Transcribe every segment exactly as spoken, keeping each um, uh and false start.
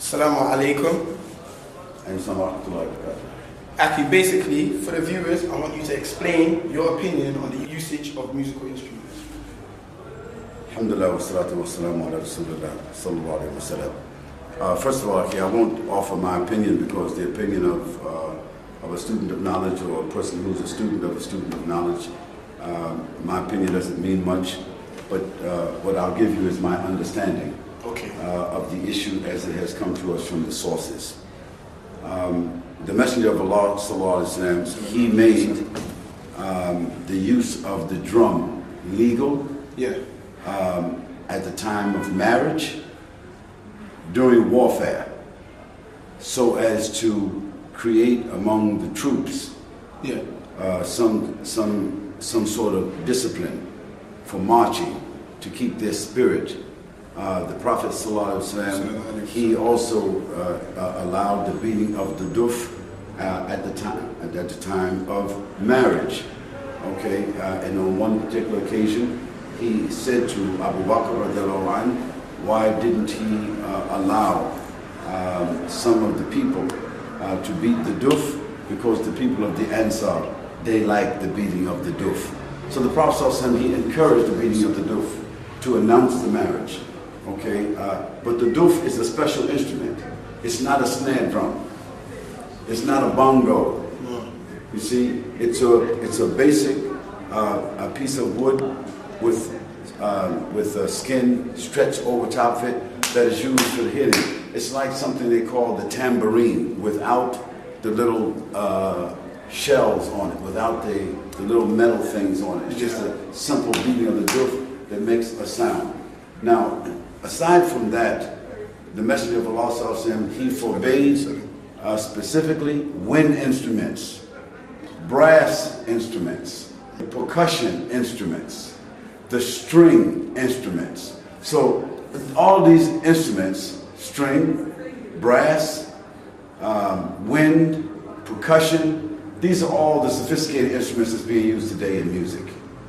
Assalamu alaikum. And Assalamu Aki, basically, for the viewers, I want you to explain your opinion on the usage of musical instruments. Alhamdulillah wa salatu wa salamu ala Rasulullah sallallahu alayhi wa sallam. Uh, first of all, Aki, I won't offer my opinion because the opinion of, uh, of a student of knowledge or a person who's a student of a student of knowledge, uh, my opinion doesn't mean much, but uh, what I'll give you is my understanding okay. uh, of the issue as it has come to us from the sources. Um, the Messenger of Allah sallallahu alaihi wasallam, he made um, the use of the drum legal yeah. um, at the time of marriage, during warfare, so as to create among the troops yeah. uh, some some some sort of discipline for marching to keep their spirit. Uh, the Prophet ﷺ, he also uh, uh, allowed the beating of the duf uh, at the time at the time of marriage. Okay, uh, and on one particular occasion, he said to Abu Bakr radiallahu anhu, why didn't he uh, allow um, some of the people uh, to beat the duf? Because the people of the Ansar, they like the beating of the duf. So the Prophet ﷺ, he encouraged the beating of the duf to announce the marriage. Okay, uh, but the duf is a special instrument. It's not a snare drum. It's not a bongo. You see, it's a it's a basic uh, a piece of wood with uh, with a skin stretched over top of it that is used for hitting. It's like something they call the tambourine, without the little uh, shells on it, without the, the little metal things on it. It's just a simple beating of the duf that makes a sound. Now, aside from that, the Messenger of Allah, he forbade uh, specifically wind instruments, brass instruments, percussion instruments, the string instruments. So all these instruments, string, brass, um, wind, percussion, these are all the sophisticated instruments that's being used today in music.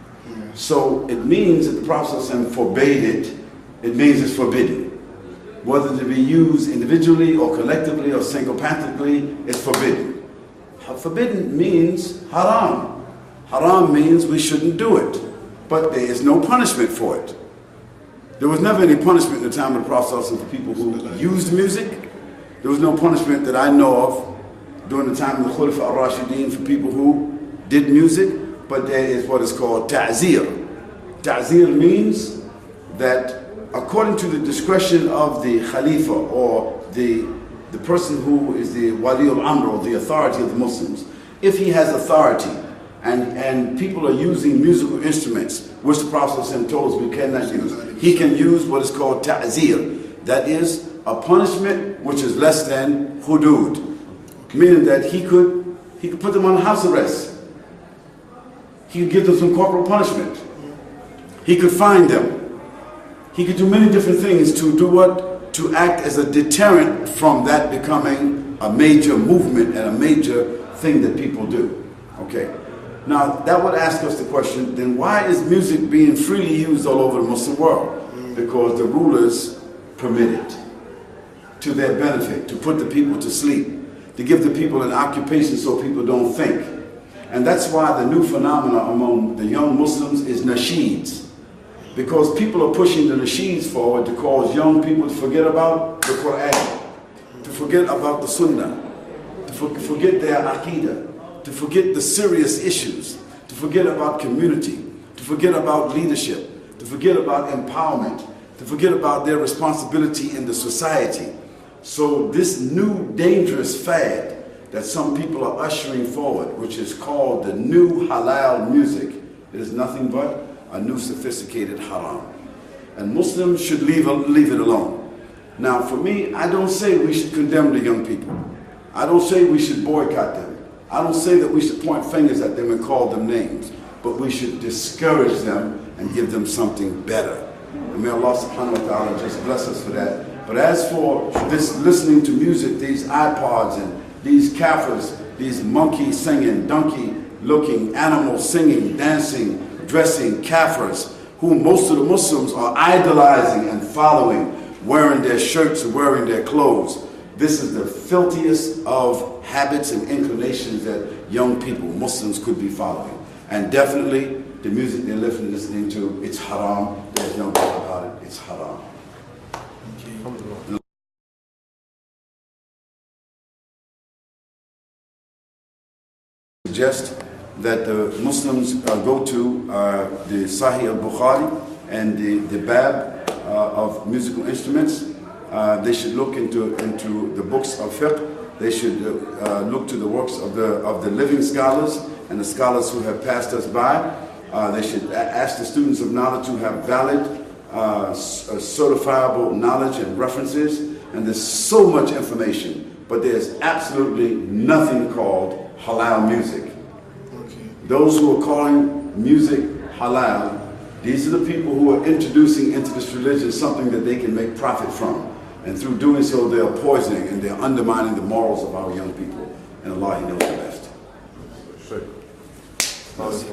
So it means that the Prophet forbade it. It means it's forbidden. Whether to be used individually or collectively or single-pathically, it's forbidden. Forbidden means haram. Haram means we shouldn't do it. But there is no punishment for it. There was never any punishment in the time of the Prophet for people who used music. There was no punishment that I know of during the time of the Khulafa al-Rashideen for people who did music. But there is what is called ta'zir. Ta'zir means that according to the discretion of the Khalifa or the, the person who is the Wali al-Amr or the authority of the Muslims, if he has authority and, and people are using musical instruments, which the Prophet told us we cannot use, he can use what is called ta'zir. That is a punishment which is less than hudud, meaning that he could, he could put them on house arrest. He could give them some corporal punishment. He could fine them. He could do many different things to do what? To act as a deterrent from that becoming a major movement and a major thing that people do. Okay. Now, that would ask us the question, then why is music being freely used all over the Muslim world? Because the rulers permit it to their benefit, to put the people to sleep, to give the people an occupation so people don't think. And that's why the new phenomenon among the young Muslims is nasheeds. Because people are pushing the nasheeds forward to cause young people to forget about the Quran, to forget about the Sunnah, to for forget their Aqidah, to forget the serious issues, to forget about community, to forget about leadership, to forget about empowerment, to forget about their responsibility in the society. So this new dangerous fad that some people are ushering forward, which is called the new halal music, it is nothing but a new sophisticated haram. And Muslims should leave, leave it alone. Now for me, I don't say we should condemn the young people. I don't say we should boycott them. I don't say that we should point fingers at them and call them names. But we should discourage them and give them something better. And may Allah subhanahu wa ta'ala just bless us for that. But as for this listening to music, these iPods and these kafirs, these monkey singing, donkey looking, animals singing, dancing, dressing kafirs, whom most of the Muslims are idolizing and following, wearing their shirts and wearing their clothes. This is the filthiest of habits and inclinations that young people, Muslims, could be following. And definitely, the music they're listening to, it's haram. There's no doubt about it. It's haram. Okay. Suggest that the Muslims uh, go to uh, the Sahih al-Bukhari and the, the Bab uh, of musical instruments. Uh, they should look into, into the books of fiqh. They should uh, look to the works of the, of the living scholars and the scholars who have passed us by. Uh, they should ask the students of knowledge who have valid, uh, certifiable knowledge and references. And there's so much information, but there's absolutely nothing called halal music. Okay. Those who are calling music halal, these are the people who are introducing into this religion something that they can make profit from. And through doing so, they are poisoning and they're undermining the morals of our young people. And Allah, He knows the best. Sure.